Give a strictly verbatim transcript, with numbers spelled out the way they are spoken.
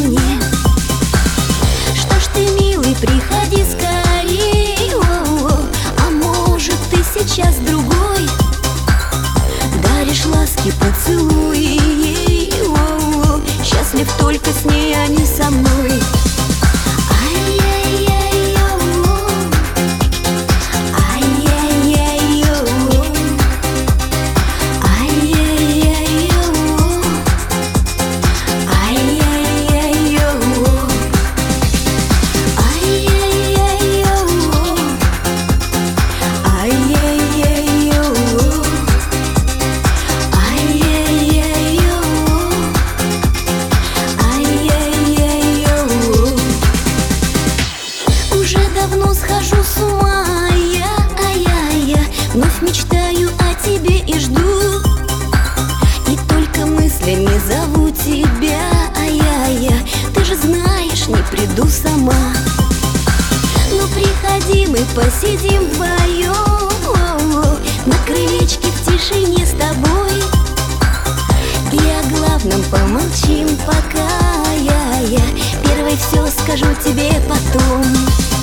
мне. Что ж ты, милый, приходи скорей. О-о-о. А может, ты сейчас другой даришь ласки, поцелуи ей. О-о-о. Счастлив только с ней, а не со мной. Давно схожу с ума я, а я, я вновь мечтаю о тебе и жду. И только мыслями зову тебя, а я, я ты же знаешь, не приду сама. Ну приходи, мы посидим вдвоем на крылечке в тишине с тобой. И о главном помолчим пока, я, я первой все скажу тебе потом.